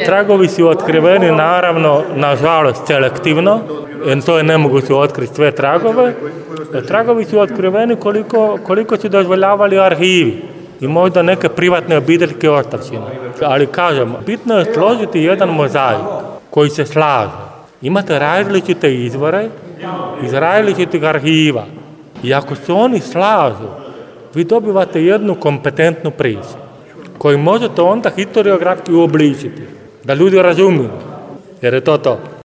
tragovi su otkriveni, naravno, nažalost, selektivno, jer to je nemoguće otkriti sve tragove. Tragovi su otkriveni koliko su dozvoljavali arhivi i možda neke privatne obiteljske ostavštine. Ali kažem, bitno je složiti jedan mozaik koji se slaže. Imate različite izvore iz različitih arhiva i ako se oni slažu, vi dobivate jednu kompetentnu priču koju možete onda historiografski uobličiti, da ljudi razumiju, jer je to.